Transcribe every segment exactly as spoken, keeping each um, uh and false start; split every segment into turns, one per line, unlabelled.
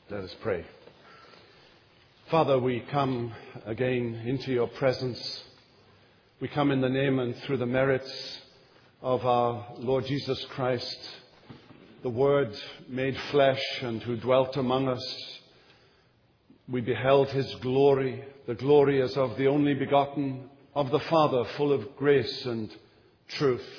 Let us pray. Father, we come again into your presence. We come in the name and through the merits of our Lord Jesus Christ, the Word made flesh and who dwelt among us. We beheld his glory, the glory as of the only begotten of the Father, full of grace and truth.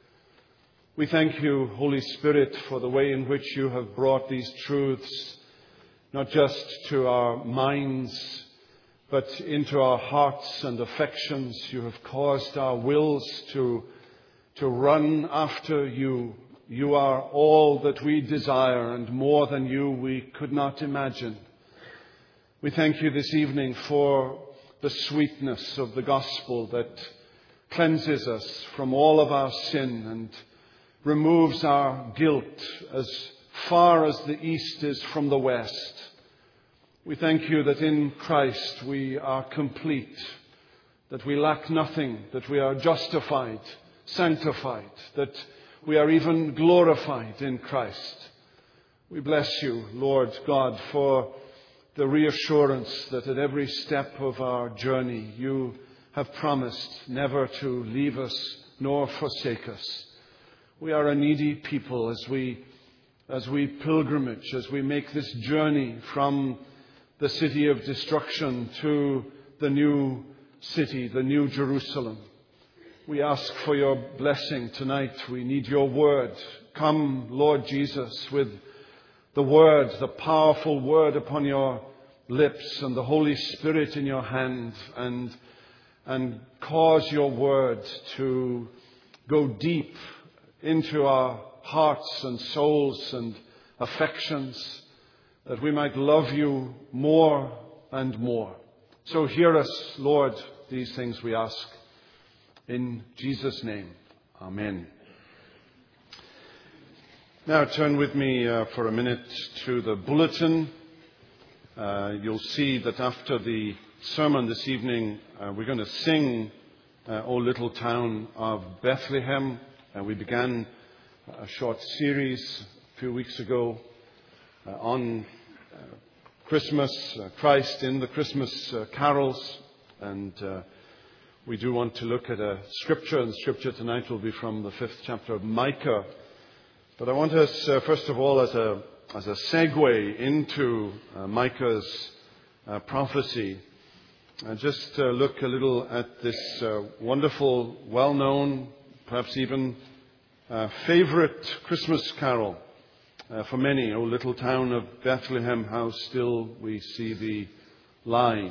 We thank you, Holy Spirit, for the way in which you have brought these truths not just to our minds, but into our hearts and affections. You have caused our wills to, to run after you. You are all that we desire, and more than you we could not imagine. We thank you this evening for the sweetness of the gospel that cleanses us from all of our sin and removes our guilt as far as the east is from the west. We thank you that in Christ we are complete, that we lack nothing, that we are justified, sanctified, that we are even glorified in Christ. We bless you, Lord God, for the reassurance that at every step of our journey you have promised never to leave us nor forsake us. We are a needy people as we as we pilgrimage, as we make this journey from the city of destruction to the new city, the new Jerusalem. We ask for your blessing tonight. We need your word. Come, Lord Jesus, with the word, the powerful word upon your lips and the Holy Spirit in your hand, and, and cause your word to go deep into our hearts and souls and affections, that we might love you more and more. So hear us, Lord, these things we ask. In Jesus' name, amen. Now turn with me uh, for a minute to the bulletin. Uh, you'll see that after the sermon this evening, uh, we're going to sing uh, O Little Town of Bethlehem. Uh, we began a short series a few weeks ago uh, on uh, Christmas, uh, Christ in the Christmas uh, carols. And uh, we do want to look at a scripture, and the scripture tonight will be from the fifth chapter of Micah. But I want us, uh, first of all, as a as a segue into uh, Micah's uh, prophecy, uh, just uh, look a little at this uh, wonderful, well-known, perhaps even uh, favorite Christmas carol uh, for many. O little town of Bethlehem, how still we see thee lie.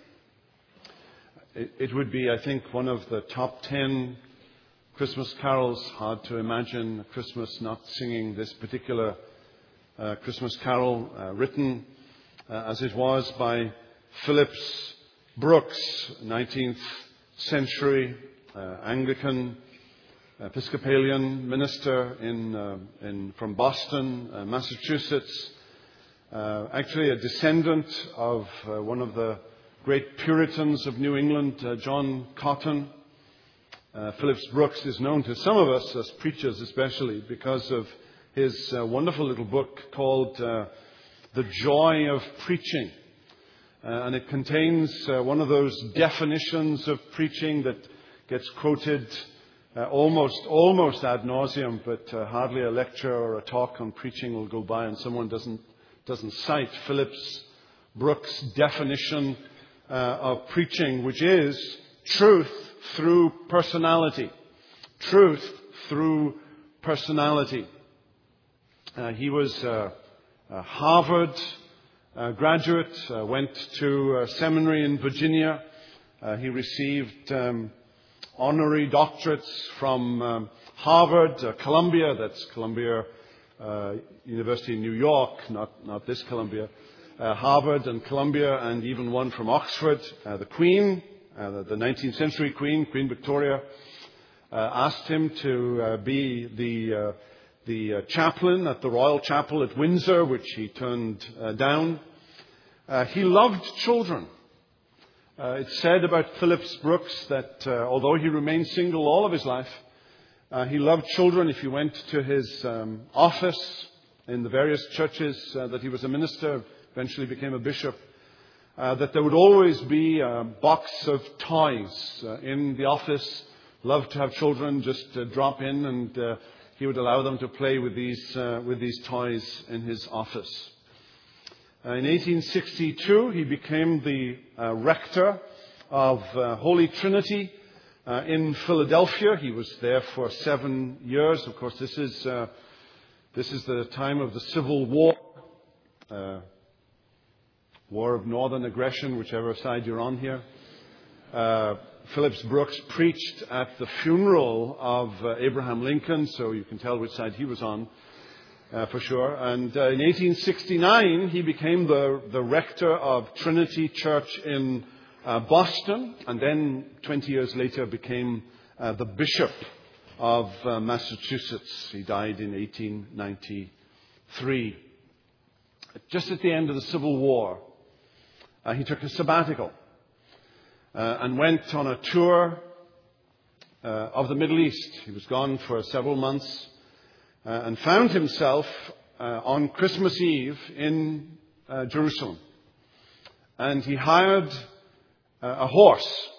It, it would be, I think, one of the top ten Christmas carols. Hard to imagine Christmas not singing this particular uh, Christmas carol, uh, written uh, as it was by Phillips Brooks, nineteenth century uh, Anglican Episcopalian minister in, uh, in from Boston, uh, Massachusetts. Uh, actually, a descendant of uh, one of the great Puritans of New England, uh, John Cotton. Uh, Phillips Brooks is known to some of us as preachers, especially because of his uh, wonderful little book called uh, The Joy of Preaching. Uh, and it contains uh, one of those definitions of preaching that gets quoted uh, almost almost ad nauseum, but uh, hardly a lecture or a talk on preaching will go by and someone doesn't doesn't cite Phillips Brooks' definition uh, of preaching, which is truth through personality. Truth through personality. Uh, he was uh, a Harvard uh, graduate, uh, went to a seminary in Virginia. Uh, he received um, honorary doctorates from um, Harvard, uh, Columbia, that's Columbia uh, University in New York, not, not this Columbia, uh, Harvard and Columbia, and even one from Oxford. Uh, the Queen, uh, the nineteenth century Queen, Queen Victoria, uh, asked him to uh, be the uh, the uh, chaplain at the Royal Chapel at Windsor, which he turned uh, down. Uh, he loved children. Uh, it's said about Phillips Brooks that uh, although he remained single all of his life, uh, he loved children. If you went to his um, office in the various churches uh, that he was a minister, eventually became a bishop, uh, that there would always be a box of toys uh, in the office. Loved to have children just uh, drop in, and uh, he would allow them to play with these uh, with these toys in his office. Uh, in eighteen sixty-two, he became the uh, rector of uh, Holy Trinity uh, in Philadelphia. He was there for seven years. Of course, this is uh, this is the time of the Civil War, uh, War of Northern Aggression, whichever side you're on here. Uh, Phillips Brooks preached at the funeral of uh, Abraham Lincoln, so you can tell which side he was on, uh, for sure. And uh, in eighteen sixty-nine, he became the, the rector of Trinity Church in uh, Boston, and then twenty years later became uh, the bishop of uh, Massachusetts. He died in eighteen ninety-three. Just at the end of the Civil War, uh, he took a sabbatical. Uh, and went on a tour uh, of the Middle East. He was gone for several months uh, and found himself uh, on Christmas Eve in uh, Jerusalem. And he hired uh, a horse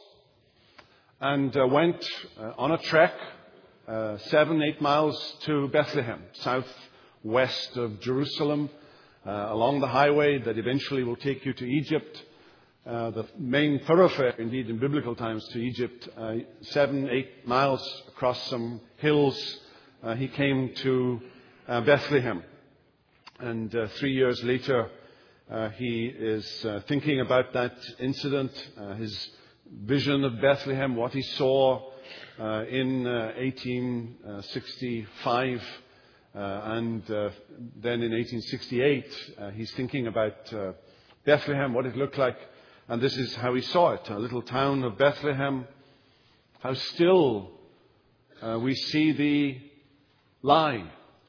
and uh, went uh, on a trek uh, seven, eight miles to Bethlehem, southwest of Jerusalem, uh, along the highway that eventually will take you to Egypt. Uh, the main thoroughfare, indeed, in biblical times to Egypt, uh, seven, eight miles across some hills, uh, he came to uh, Bethlehem. And uh, three years later, uh, he is uh, thinking about that incident, uh, his vision of Bethlehem, what he saw uh, in uh, eighteen sixty-five. Uh, and uh, then in eighteen sixty-eight, uh, he's thinking about uh, Bethlehem, what it looked like. And this is how he saw it, a little town of Bethlehem. How still uh, we see thee lie.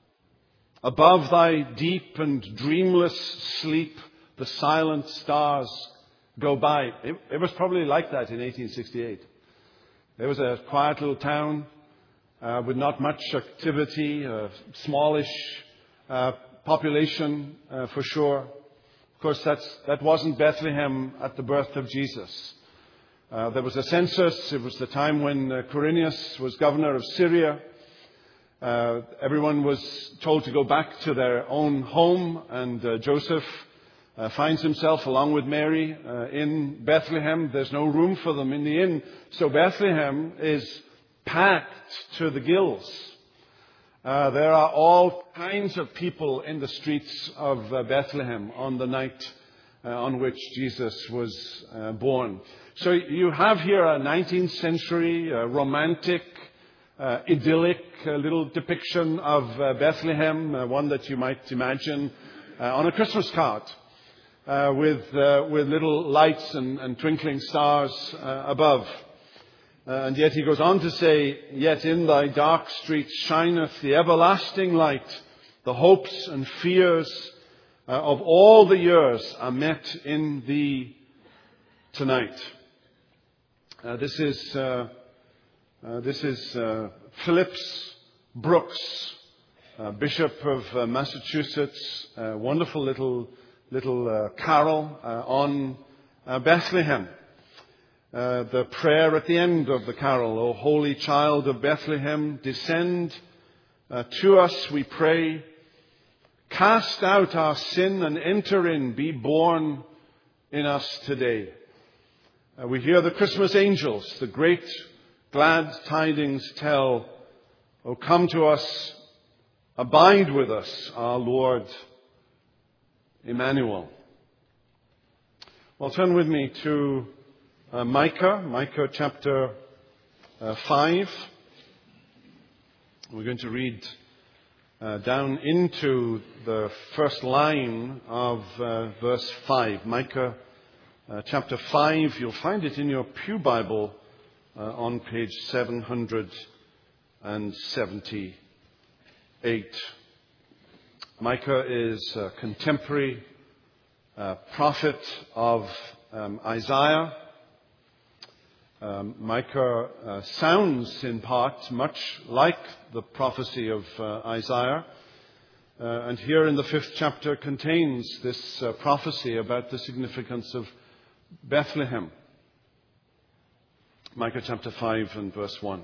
Above thy deep and dreamless sleep, the silent stars go by. It, it was probably like that in eighteen sixty-eight. There was a quiet little town uh, with not much activity, a smallish uh, population uh, for sure. Of course, that's, that wasn't Bethlehem at the birth of Jesus. Uh, there was a census. It was the time when uh, Quirinius was governor of Syria. Uh, everyone was told to go back to their own home, and uh, Joseph uh, finds himself, along with Mary, uh, in Bethlehem. There's no room for them in the inn, so Bethlehem is packed to the gills. Uh, there are all kinds of people in the streets of uh, Bethlehem on the night uh, on which Jesus was uh, born. So you have here a nineteenth century uh, romantic, uh, idyllic uh, little depiction of uh, Bethlehem, uh, one that you might imagine uh, on a Christmas card, uh, with uh, with little lights and, and twinkling stars uh, above. Uh, and yet he goes on to say, yet in thy dark streets shineth the everlasting light. The hopes and fears uh, of all the years are met in thee tonight. Uh, this is uh, uh, this is uh, Phillips Brooks, uh, Bishop of uh, Massachusetts. Uh, wonderful little little uh, carol uh, on uh, Bethlehem. Uh, the prayer at the end of the carol, O Holy Child of Bethlehem, descend uh, to us, we pray. Cast out our sin and enter in, be born in us today. Uh, we hear the Christmas angels, the great glad tidings tell, O come to us, abide with us, our Lord Emmanuel. Well, turn with me to Uh, Micah, Micah chapter uh, five. We're going to read uh, down into the first line of uh, verse five. Micah uh, chapter five. You'll find it in your Pew Bible uh, on page seven seventy-eight. Micah is a contemporary uh, prophet of um, Isaiah. Um, Micah uh, sounds in part much like the prophecy of uh, Isaiah. Uh, and here in the fifth chapter contains this uh, prophecy about the significance of Bethlehem. Micah chapter five and verse one.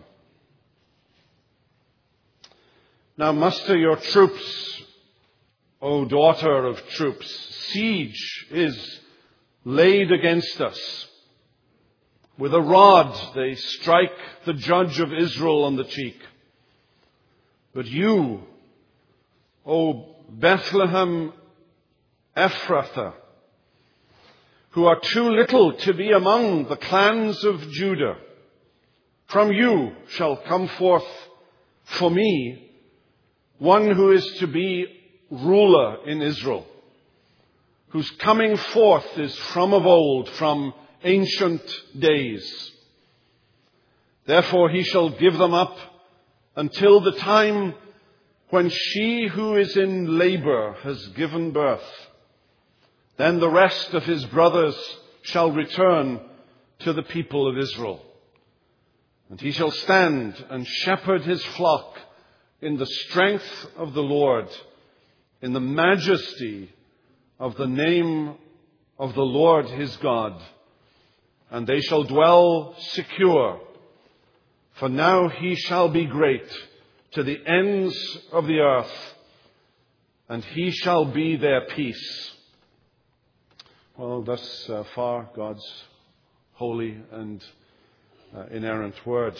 Now muster your troops, O daughter of troops. Siege is laid against us. With a rod they strike the judge of Israel on the cheek. But you, O Bethlehem Ephrathah, who are too little to be among the clans of Judah, from you shall come forth for me one who is to be ruler in Israel, whose coming forth is from of old, from ancient days. Therefore he shall give them up until the time when she who is in labor has given birth. Then the rest of his brothers shall return to the people of Israel. And he shall stand and shepherd his flock in the strength of the Lord, in the majesty of the name of the Lord his God. And they shall dwell secure, for now he shall be great to the ends of the earth, and he shall be their peace. Well, thus uh, far, God's holy and uh, inerrant word.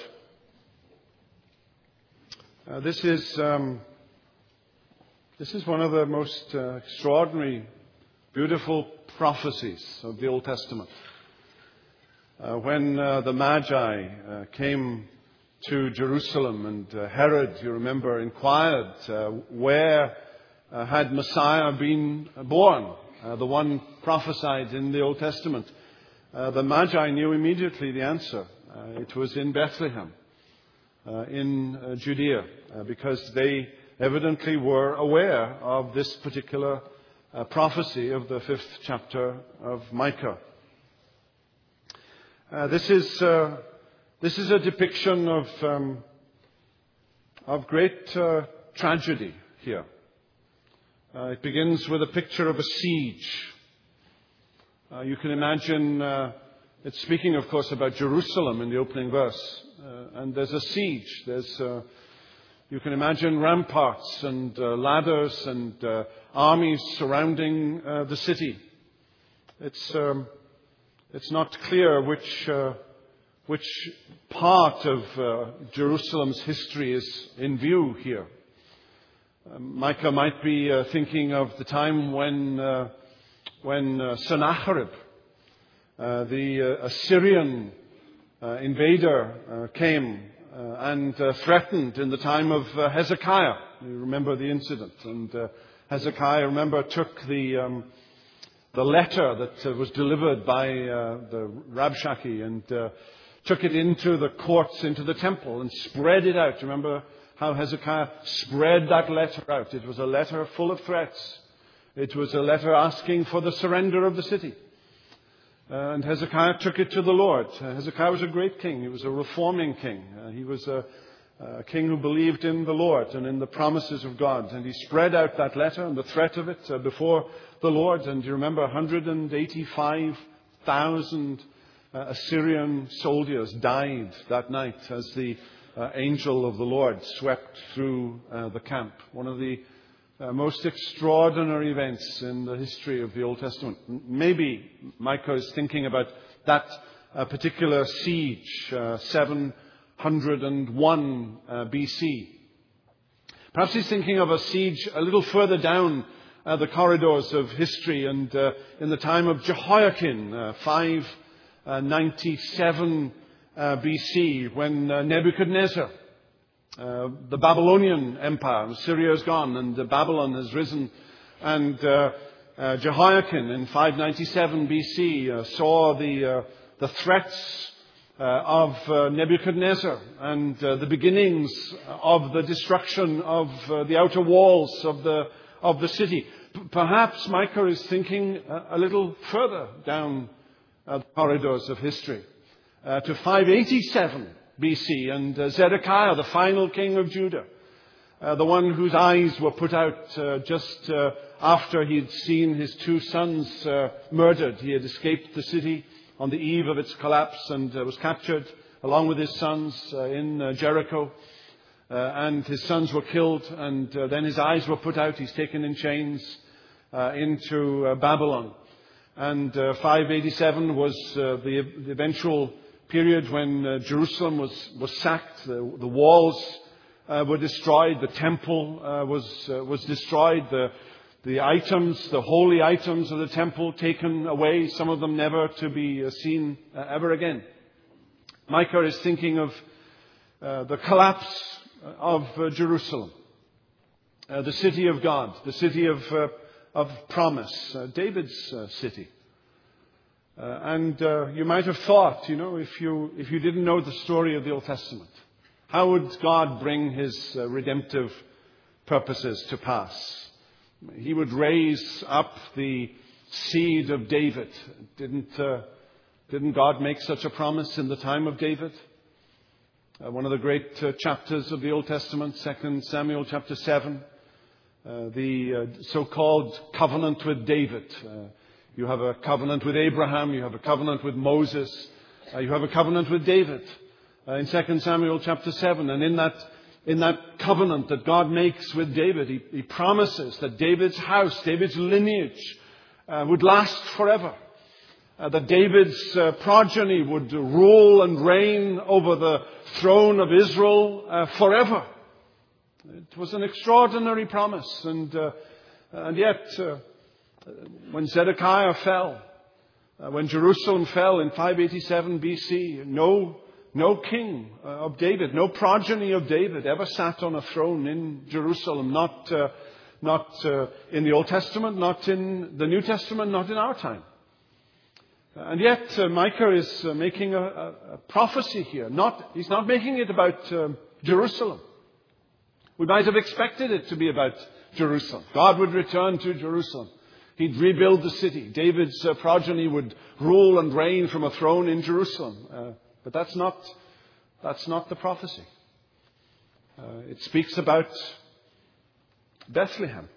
Uh, this is um, this is one of the most uh, extraordinary, beautiful prophecies of the Old Testament. Uh, when uh, the Magi uh, came to Jerusalem, and uh, Herod, you remember, inquired uh, where uh, had Messiah been born, uh, the one prophesied in the Old Testament. Uh, the Magi knew immediately the answer. Uh, it was in Bethlehem, uh, in uh, Judea, uh, because they evidently were aware of this particular uh, prophecy of the fifth chapter of Micah. Uh, this is uh, this is a depiction of um, of great uh, tragedy here. Uh, it begins with a picture of a siege. Uh, you can imagine uh, it's speaking, of course, about Jerusalem in the opening verse, uh, and there's a siege. There's uh, you can imagine ramparts and uh, ladders and uh, armies surrounding uh, the city. It's um, It's not clear which uh, which part of uh, Jerusalem's history is in view here. Uh, Micah might be uh, thinking of the time when uh, when uh, Sennacherib, uh, the uh, Assyrian uh, invader, uh, came uh, and uh, threatened in the time of uh, Hezekiah. You remember the incident, and uh, Hezekiah, remember, took the um, the letter that uh, was delivered by uh, the Rabshakeh and uh, took it into the courts, into the temple, and spread it out. Remember how Hezekiah spread that letter out? It was a letter full of threats. It was a letter asking for the surrender of the city. Uh, and Hezekiah took it to the Lord. Uh, Hezekiah was a great king. He was a reforming king. Uh, he was a, a king who believed in the Lord and in the promises of God. And he spread out that letter and the threat of it uh, before the Lord. And you remember one hundred eighty-five thousand uh, Assyrian soldiers died that night as the uh, angel of the Lord swept through uh, the camp. One of the uh, most extraordinary events in the history of the Old Testament. Maybe Micah is thinking about that uh, particular siege, uh, seven hundred one uh, B C. Perhaps he's thinking of a siege a little further down Uh, the corridors of history, and uh, in the time of Jehoiakim, uh, five ninety-seven uh, B C, when uh, Nebuchadnezzar, uh, the Babylonian Empire, Syria is gone and uh, Babylon has risen, and uh, uh, Jehoiakim in five ninety-seven B C uh, saw the uh, the threats uh, of uh, Nebuchadnezzar and uh, the beginnings of the destruction of uh, the outer walls of the of the city. P- perhaps Micah is thinking a, a little further down uh, the corridors of history, uh, to five eighty-seven B C, and uh, Zedekiah, the final king of Judah, uh, the one whose eyes were put out uh, just uh, after he had seen his two sons uh, murdered. He had escaped the city on the eve of its collapse and uh, was captured along with his sons uh, in uh, Jericho. Uh, and his sons were killed, and uh, then his eyes were put out. He's taken in chains uh, into uh, Babylon. And uh, five eighty-seven was uh, the, the eventual period when uh, Jerusalem was, was sacked. The, the walls uh, were destroyed. The temple uh, was, uh, was destroyed. The, the items, the holy items of the temple taken away, some of them never to be uh, seen uh, ever again. Micah is thinking of uh, the collapse of uh, Jerusalem, uh, the city of God, the city of uh, of promise, uh, David's uh, city. Uh, and uh, you might have thought, you know, if you if you didn't know the story of the Old Testament, how would God bring His uh, redemptive purposes to pass? He would raise up the seed of David. Didn't uh, didn't God make such a promise in the time of David? Uh, one of the great uh, chapters of the Old Testament, Second Samuel chapter seven, uh, the uh, so-called covenant with David. Uh, you have a covenant with Abraham, you have a covenant with Moses, uh, you have a covenant with David uh, in Second Samuel chapter seven. And in that in that covenant that God makes with David, He, he promises that David's house, David's lineage uh, would last forever. Uh, that David's uh, progeny would rule and reign over the throne of Israel uh, forever. It was an extraordinary promise. And, uh, and yet, uh, when Zedekiah fell, uh, when Jerusalem fell in five eighty-seven B C, no, no king uh, of David, no progeny of David ever sat on a throne in Jerusalem. Not, uh, not uh, in the Old Testament, not in the New Testament, not in our time. And yet, uh, Micah is uh, making a, a, a prophecy here. Not, he's not making it about uh, Jerusalem. We might have expected it to be about Jerusalem. God would return to Jerusalem. He'd rebuild the city. David's uh, progeny would rule and reign from a throne in Jerusalem. Uh, but that's not, that's not the prophecy. Uh, it speaks about Bethlehem.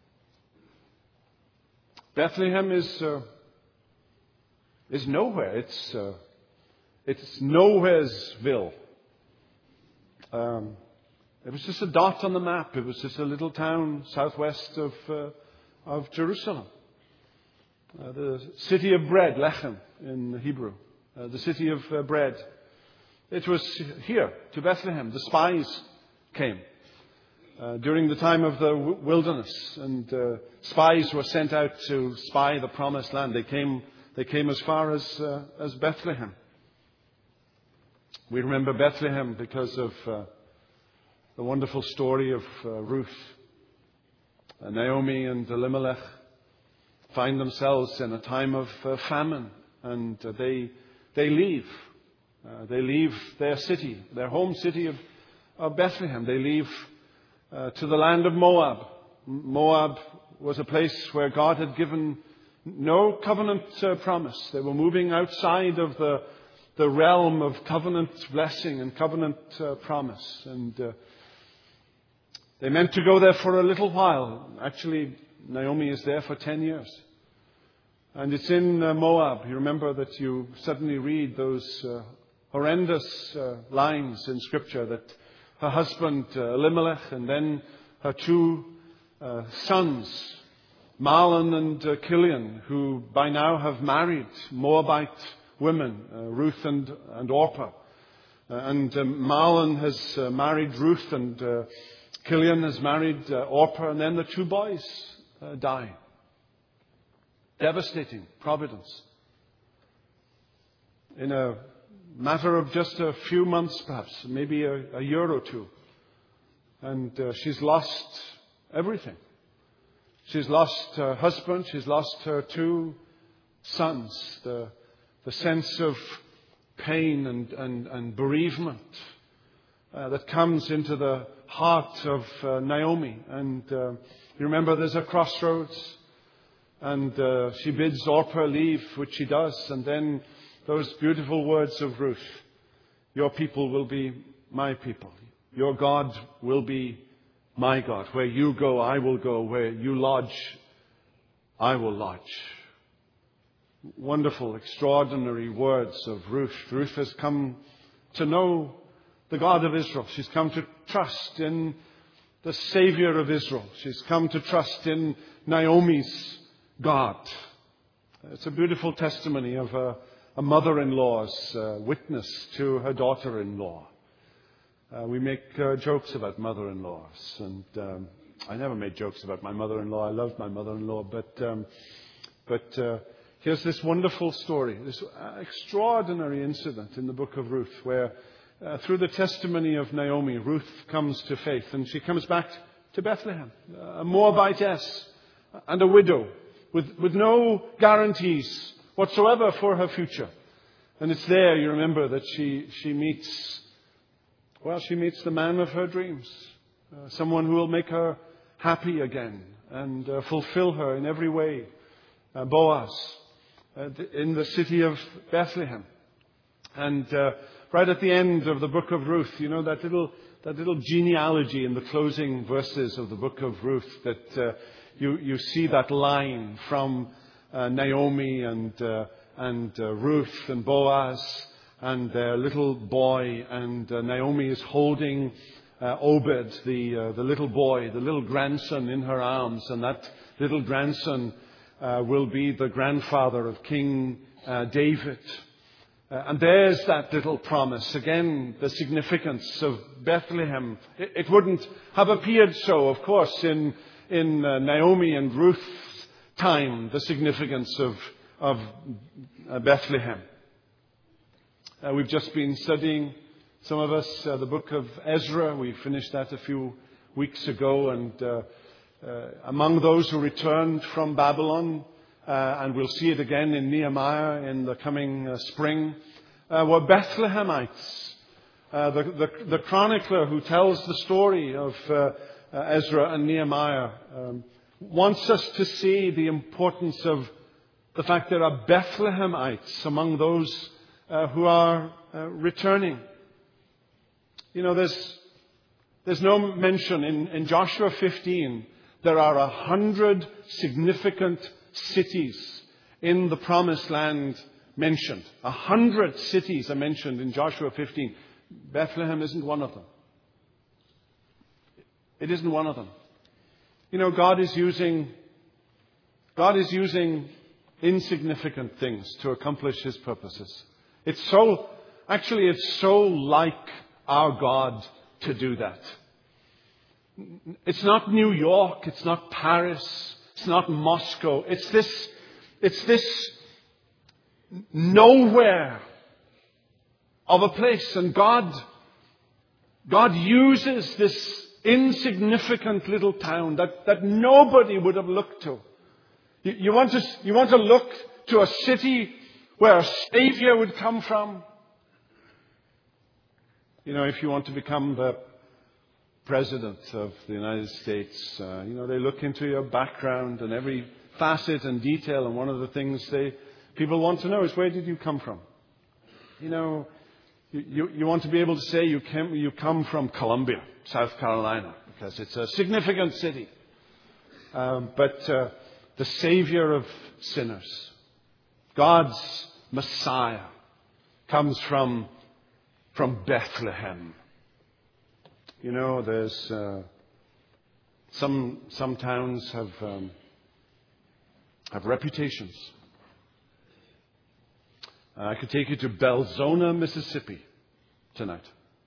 Bethlehem is... Uh, is nowhere. It's uh, it's nowheresville. Um, it was just a dot on the map. It was just a little town southwest of uh, of Jerusalem. Uh, the city of bread, Lechem in Hebrew. Uh, the city of uh, bread. It was here to Bethlehem. The spies came uh, during the time of the wilderness, and uh, spies were sent out to spy the promised land. They came. They came as far as uh, as Bethlehem. We remember Bethlehem because of uh, the wonderful story of uh, Ruth. Uh, Naomi and Elimelech find themselves in a time of uh, famine, and uh, they they leave. Uh, they leave their city, their home city of, of Bethlehem. They leave uh, to the land of Moab. Moab was a place where God had given no covenant uh, promise. They were moving outside of the the realm of covenant blessing and covenant uh, promise. And uh, they meant to go there for a little while. Actually, Naomi is there for ten years. And it's in uh, Moab. You remember that you suddenly read those uh, horrendous uh, lines in Scripture that her husband uh, Elimelech and then her two uh, sons, Mahlon and uh, Kilian, who by now have married Moabite women, uh, Ruth and, and Orpah. Uh, and uh, Mahlon has uh, married Ruth, and uh, Kilian has married uh, Orpah, and then the two boys uh, die. Devastating providence. In a matter of just a few months, perhaps, maybe a, a year or two. And uh, she's lost everything. She's lost her husband. She's lost her two sons. The, the sense of pain and, and, and bereavement uh, that comes into the heart of uh, Naomi. And uh, you remember there's a crossroads. And uh, she bids Orpah leave, which she does. And then those beautiful words of Ruth. Your people will be my people. Your God will be my God. Where you go, I will go. Where you lodge, I will lodge. Wonderful, extraordinary words of Ruth. Ruth has come to know the God of Israel. She's come to trust in the Savior of Israel. She's come to trust in Naomi's God. It's a beautiful testimony of a, a mother-in-law's uh, witness to her daughter-in-law. Uh, we make uh, jokes about mother-in-laws, and um, I never made jokes about my mother-in-law. I loved my mother-in-law, but um, but uh, here's this wonderful story, this extraordinary incident in the book of Ruth, where uh, through the testimony of Naomi, Ruth comes to faith, and she comes back to Bethlehem, a Moabitess and a widow, with with no guarantees whatsoever for her future. And it's there, you remember, that she she meets. Well, she meets the man of her dreams, uh, someone who will make her happy again and uh, fulfill her in every way, uh, Boaz, uh, in the city of Bethlehem. And uh, right at the end of the book of Ruth, you know, that little that little genealogy in the closing verses of the book of Ruth, that uh, you, you see that line from uh, Naomi and, uh, and uh, Ruth and Boaz and their little boy, and uh, Naomi is holding uh, Obed, the uh, the little boy, the little grandson in her arms, and that little grandson uh, will be the grandfather of King uh, David. Uh, and there's that little promise. Again, the significance of Bethlehem. It, it wouldn't have appeared so, of course, in in uh, Naomi and Ruth's time, the significance of, of uh, Bethlehem. Uh, we've just been studying, some of us, uh, the book of Ezra. We finished that a few weeks ago. And uh, uh, among those who returned from Babylon, uh, and we'll see it again in Nehemiah in the coming uh, spring, uh, were Bethlehemites. Uh, the, the, the chronicler who tells the story of uh, uh, Ezra and Nehemiah um, wants us to see the importance of the fact there are Bethlehemites among those Uh, who are uh, returning. You know, there's there's no mention in, in Joshua fifteen. There are a hundred significant cities in the Promised Land mentioned. A hundred cities are mentioned in Joshua fifteen. Bethlehem isn't one of them. It isn't one of them. You know, God is using God is using insignificant things to accomplish His purposes. It's so, actually, it's so like our God to do that. It's not New York. It's not Paris. It's not Moscow. It's this, it's this nowhere of a place. And God, God uses this insignificant little town that, that nobody would have looked to. You, you want to, you want to look to a city where a Savior would come from. You know, if you want to become the President of the United States, uh, you know, they look into your background and every facet and detail. And one of the things they people want to know is, where did you come from? You know, you, you, you want to be able to say you, came, you come from Columbia, South Carolina, because it's a significant city. Um, but uh, the Savior of sinners, God's Messiah, comes from from Bethlehem. You know, there's uh, some some towns have um, have reputations. Uh, I could take you to Belzona, Mississippi, tonight.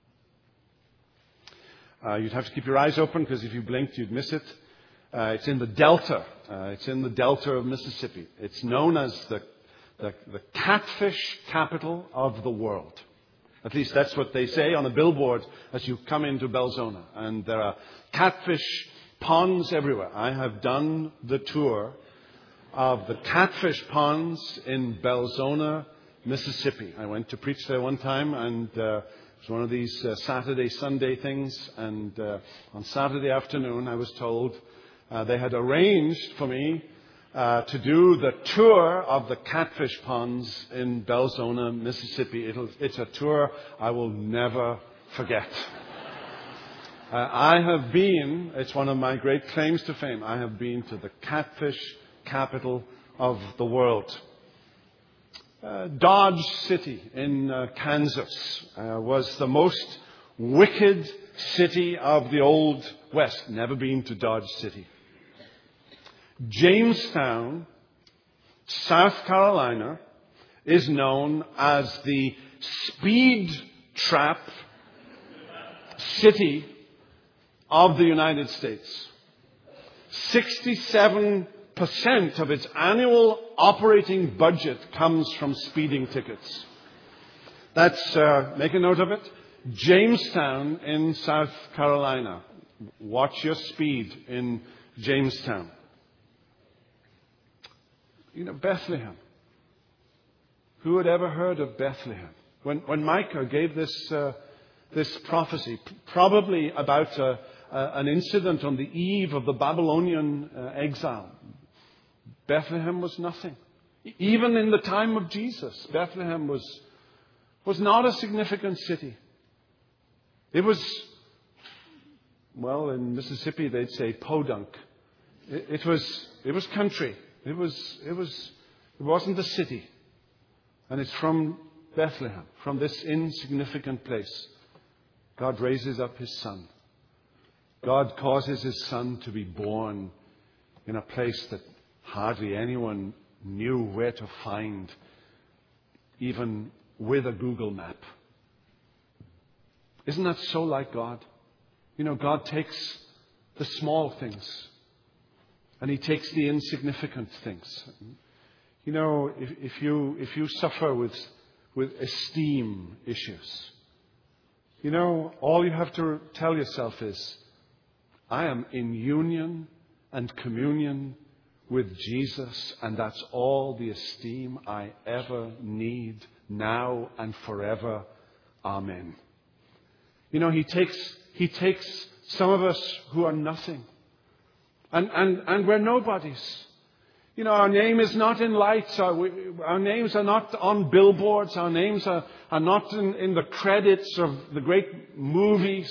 Uh, you'd have to keep your eyes open, because if you blinked, you'd miss it. Uh, it's in the Delta. Uh, it's in the Delta of Mississippi. It's known as the The, the catfish capital of the world. At least that's what they say on a billboard as you come into Belzona. And there are catfish ponds everywhere. I have done the tour of the catfish ponds in Belzona, Mississippi. I went to preach there one time, and uh, it was one of these uh, Saturday, Sunday things. And uh, on Saturday afternoon, I was told uh, they had arranged for me Uh, to do the tour of the catfish ponds in Belzona, Mississippi. It'll, it's a tour I will never forget. Uh, I have been, it's one of my great claims to fame, I have been to the catfish capital of the world. Uh, Dodge City in uh, Kansas uh, was the most wicked city of the Old West. Never been to Dodge City. Jamestown, South Carolina, is known as the speed trap city of the United States. sixty-seven percent of its annual operating budget comes from speeding tickets. That's, uh, make a note of it, Jamestown in South Carolina. Watch your speed in Jamestown. You know, Bethlehem. Who had ever heard of Bethlehem? When, when Micah gave this, uh, this prophecy, probably about uh, uh, an incident on the eve of the Babylonian uh, exile, Bethlehem was nothing. Even in the time of Jesus, Bethlehem was, was not a significant city. It was, well, in Mississippi they'd say podunk. It, it was, it was country. It was, it was, it wasn't a city. And it's from Bethlehem, from this insignificant place, God raises up His Son. God causes His Son to be born in a place that hardly anyone knew where to find, even with a Google map. Isn't that so like God? You know, God takes the small things and He takes the insignificant things. You know, if, if you if you suffer with with esteem issues, you know, all you have to tell yourself is, I am in union and communion with Jesus, and that's all the esteem I ever need now and forever. Amen. You know, He takes He takes some of us who are nothing, and and and we're nobodies. You know, our name is not in lights. Our, we, our names are not on billboards. Our names are, are not in, in the credits of the great movies.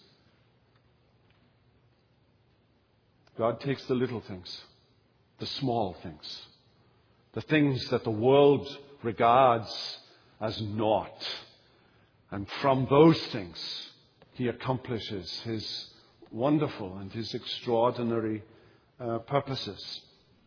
God takes the little things, the small things, the things that the world regards as naught. And from those things, He accomplishes His wonderful and His extraordinary uh, purposes.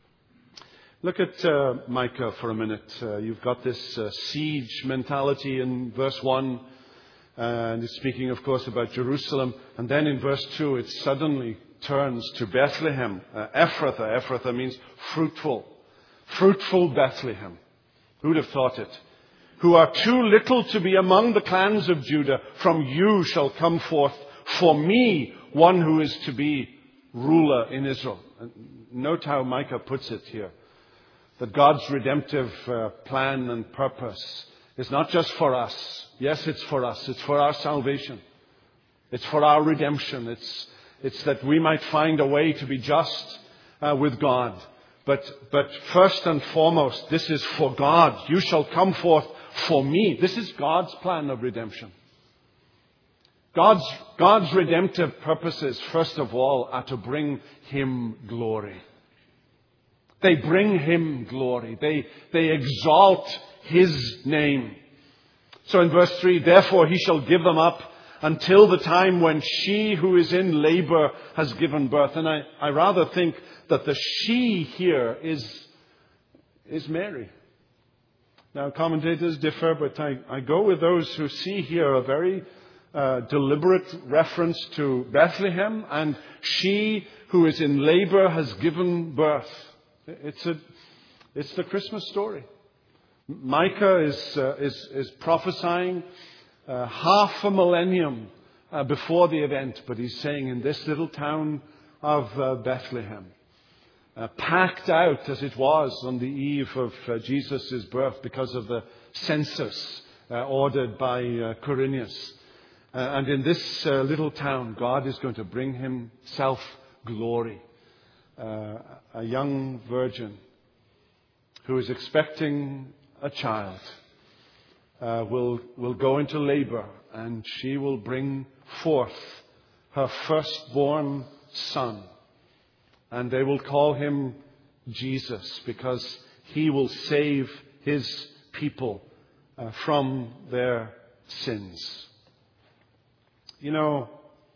Look at uh, Micah for a minute. Uh, you've got this uh, siege mentality in verse one. Uh, and it's speaking, of course, about Jerusalem. And then in verse two, it suddenly turns to Bethlehem. Uh, Ephrathah. Ephrathah means fruitful. Fruitful Bethlehem. Who would have thought it? Who are too little to be among the clans of Judah. From you shall come forth for me one who is to be ruler in Israel. And note how Micah puts it here. That God's redemptive uh, plan and purpose is not just for us. Yes, it's for us. It's for our salvation. It's for our redemption. It's, it's that we might find a way to be just uh, with God. But, but first and foremost, this is for God. You shall come forth for me. This is God's plan of redemption. God's, God's redemptive purposes, first of all, are to bring Him glory. They bring Him glory. They, they exalt His name. So in verse three, therefore He shall give them up until the time when she who is in labor has given birth. And I, I rather think that the she here is, is Mary. Now commentators differ, but I, I go with those who see here a very uh, deliberate reference to Bethlehem, and she who is in labor has given birth. It's a, it's the Christmas story. Micah is uh, is, is prophesying uh, half a millennium uh, before the event, but he's saying in this little town of uh, Bethlehem, uh, packed out as it was on the eve of uh, Jesus' birth because of the census uh, ordered by uh, Quirinius, uh, and in this uh, little town, God is going to bring Himself glory. Uh, a young virgin who is expecting a child uh, will will go into labor, and she will bring forth her firstborn son. And they will call him Jesus, because he will save his people uh, from their sins. You know,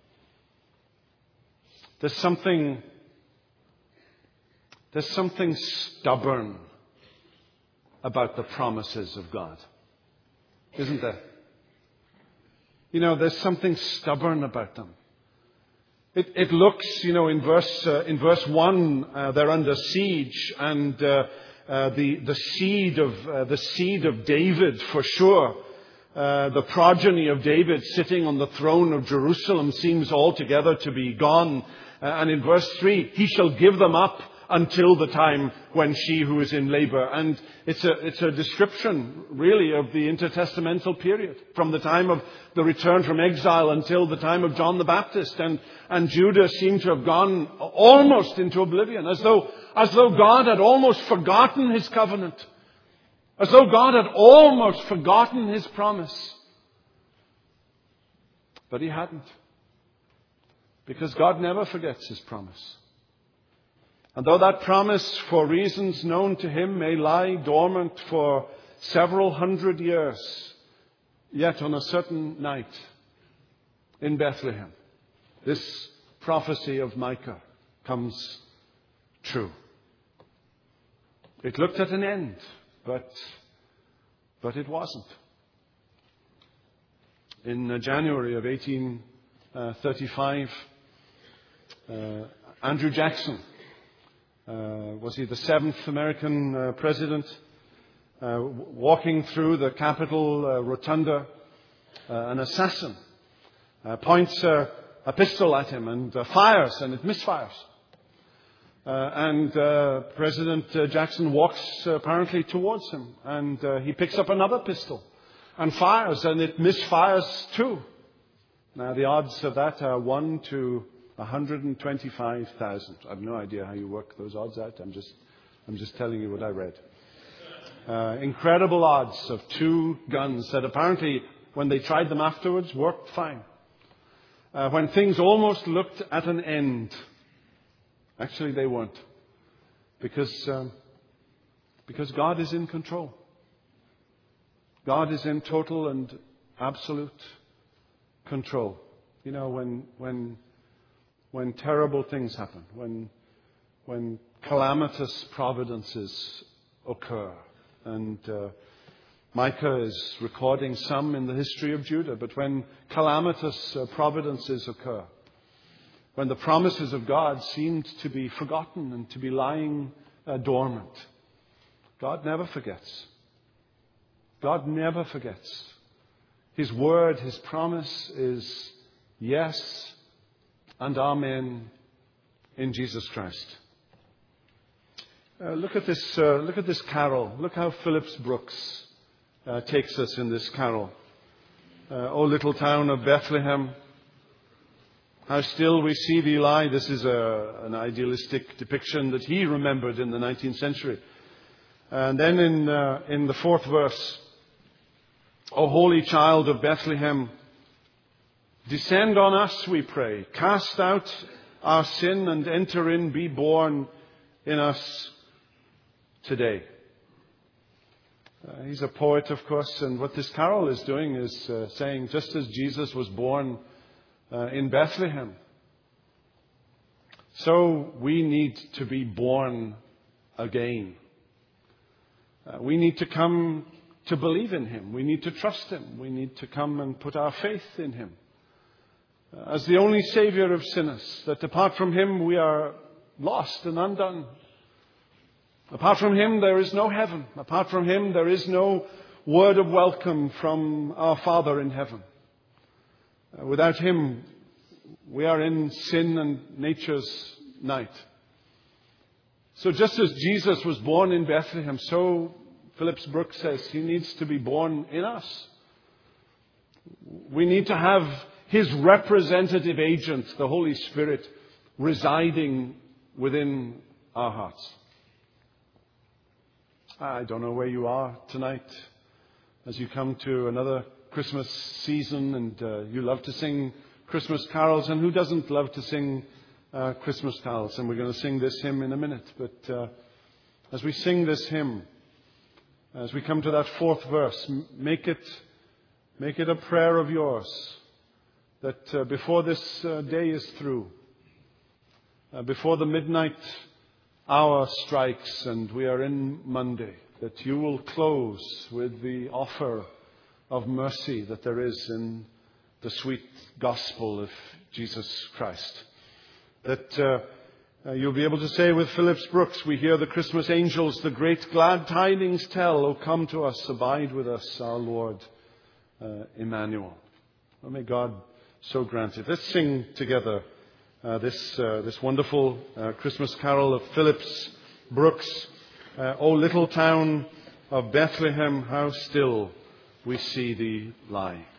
there's something, there's something stubborn about the promises of God, isn't there? You know, there's something stubborn about them. It, it looks, you know, in verse uh, in verse one, uh, they're under siege, and uh, uh, the the seed of uh, the seed of David, for sure, uh, the progeny of David sitting on the throne of Jerusalem seems altogether to be gone. Uh, and in verse three, he shall give them up until the time when she who is in labor. And it's a, it's a description, really, of the intertestamental period, from the time of the return from exile until the time of John the Baptist. And, and Judah seemed to have gone almost into oblivion, as though, as though God had almost forgotten his covenant, as though God had almost forgotten his promise. But he hadn't, because God never forgets his promise. And though that promise, for reasons known to him, may lie dormant for several hundred years, yet on a certain night in Bethlehem, this prophecy of Micah comes true. It looked at an end, but, but it wasn't. In uh, January of eighteen thirty-five, uh, Andrew Jackson, Uh, was he the seventh American uh, president, uh, w- walking through the Capitol uh, rotunda, uh, an assassin uh, points uh, a pistol at him and uh, fires, and it misfires. Uh, and uh, President uh, Jackson walks uh, apparently towards him, and uh, he picks up another pistol and fires, and it misfires too. Now the odds of that are one to one hundred twenty-five thousand. I have no idea how you work those odds out. I'm just, I'm just telling you what I read. Uh, incredible odds of two guns that apparently, when they tried them afterwards, worked fine. Uh, when things almost looked at an end, actually they weren't, because um, because God is in control. God is in total and absolute control. You know, when when. When terrible things happen, when when calamitous providences occur. And uh, Micah is recording some in the history of Judah, but when calamitous uh, providences occur, when the promises of God seemed to be forgotten and to be lying uh, dormant, God never forgets. God never forgets. His word, his promise is yes and amen in Jesus Christ. Uh, look at this. Uh, look at this carol. Look how Phillips Brooks uh, takes us in this carol. Uh, O little town of Bethlehem, how still we see thee lie. This is a, an idealistic depiction that he remembered in the nineteenth century. And then in uh, in the fourth verse, O holy child of Bethlehem, descend on us, we pray. Cast out our sin and enter in, be born in us today. Uh, he's a poet, of course, and what this carol is doing is uh, saying, just as Jesus was born uh, in Bethlehem, so we need to be born again. Uh, we need to come to believe in him. We need to trust him. We need to come and put our faith in him as the only Savior of sinners, that apart from him we are lost and undone. Apart from him there is no heaven. Apart from him there is no word of welcome from our Father in heaven. Uh, without him we are in sin and nature's night. So just as Jesus was born in Bethlehem, so Phillips Brooks says he needs to be born in us. We need to have his representative agent, the Holy Spirit, residing within our hearts. I don't know where you are tonight as you come to another Christmas season, and uh, you love to sing Christmas carols. And who doesn't love to sing uh, Christmas carols? And we're going to sing this hymn in a minute. But uh, as we sing this hymn, as we come to that fourth verse, make it, make it a prayer of yours that uh, before this uh, day is through, uh, before the midnight hour strikes and we are in Monday, that you will close with the offer of mercy that there is in the sweet gospel of Jesus Christ. That uh, uh, you'll be able to say with Phillips Brooks, we hear the Christmas angels, the great glad tidings tell, O come to us, abide with us, our Lord uh, Emmanuel. Well, may God so grant it. Let's sing together uh, this uh, this wonderful uh, Christmas carol of Phillips Brooks. Uh, O little town of Bethlehem, how still we see thee lie.